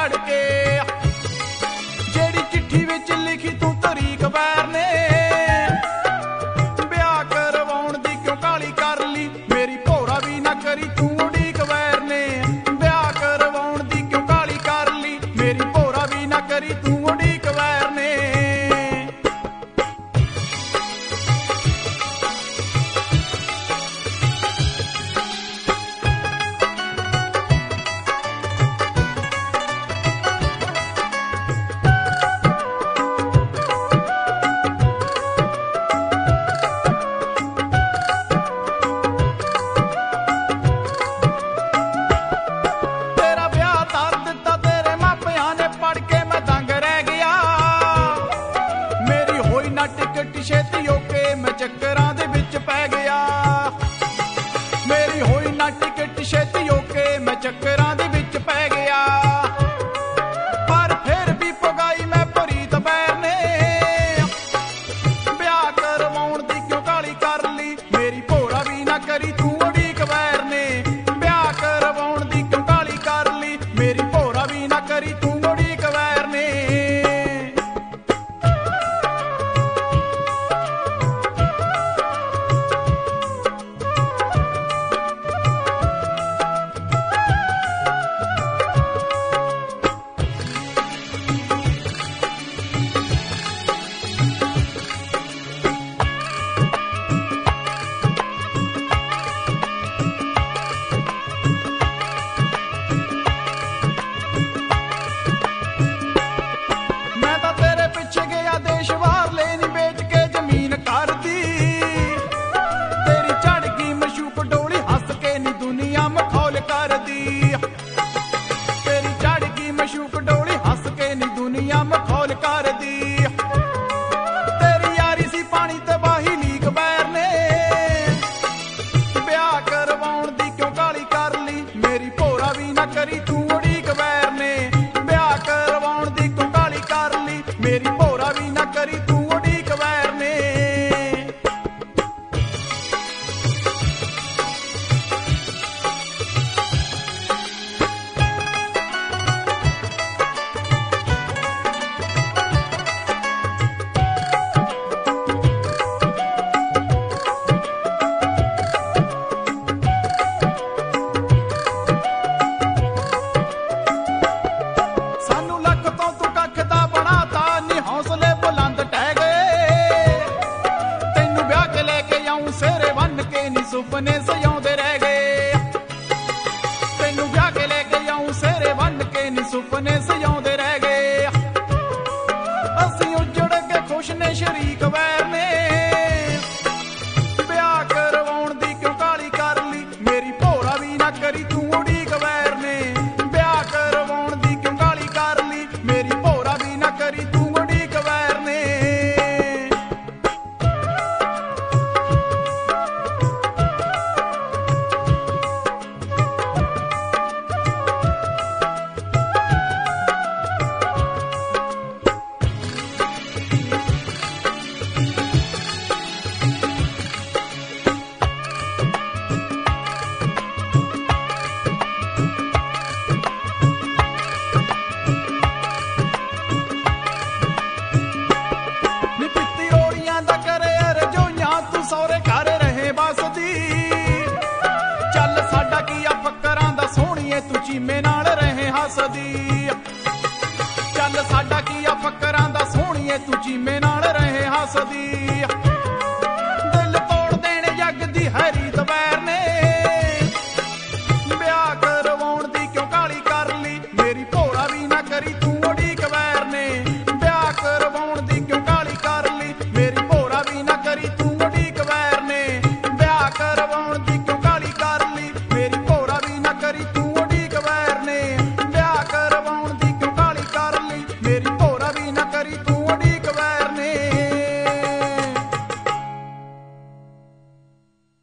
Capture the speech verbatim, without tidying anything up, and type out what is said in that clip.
चढ़ के जेड़ी चिट्ठी विच लिखी तू तरीक वैर ने ब्याह करवाउण दी क्यों काली कर ली मेरी भोरा भी ना करी तू उड़ीक वैर ने ब्याह करवाउण दी क्यों काली कर ली मेरी भोरा भी ना करी तू उड़ीक वैर ने छेती होके मैं चक्करां दे विच पै गया मेरी होई ना टिकट छेती होके मैं चक्करां दे विच पै गया पर फिर भी पगाई मैं प्रीत बैर ने ब्याह करवाउण दी क्यों काली कर ली मेरी भोरा भी ना करी तू उड़ीक वैर ने ब्याह करवाउण दी क्यों काली कर ली मेरी भोरा भी ना करी तू उड़ीक वैर ने तेरी चढ़ गई मशूक डोली हस के नी दुनिया मखौल कर दी तेरी यारी सी पानी ते बाही लीक बैर ने ब्याह करवाउण दी क्यों काली कर ली मेरी भोरा भी ना करी तू उड़ीक बैर ने ब्याह करवाउण दी क्यों काली कर ली मेरी भोरा भी ना करी तू उड़ीक बैर ने सुपने सजाउंदे रह गए तेनू ब्याह के लेके आऊं सेरे बन के नी सुपने सजाउंदे रह गए असी उजड़ के खुश ने शरीक वैर ने ब्याह करवाउण दी क्यों काली कर ली मेरी भोरा भी ना करी तू उड़ीक वैर ने ब्याह करवाउण दी क्यों काली कर ली मेरी भोरा भी ना करी तू उड़ीक वैर ने सौरे घर रहे बसदी चल साडा की आ फकरां दा सोहणीए तू चीमे नाल रहे हसदी चल साडा की आ फकरां दा सोहणीए तू चीमे नाल रहे हसदी दिल तोड़ देने जग दी हरी दवैर ने ब्याह करवाउण दी क्यों काली कर ली मेरी